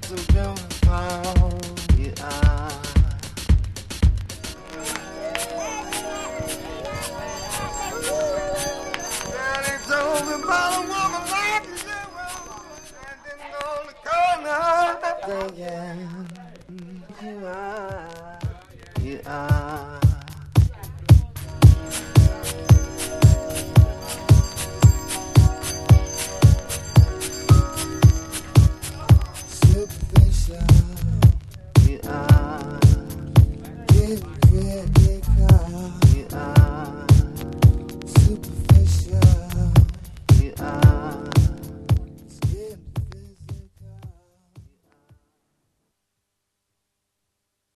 so beautiful you are. Daddy told me about a woman like you, standing on the corner, saying you are, you are. Superficial.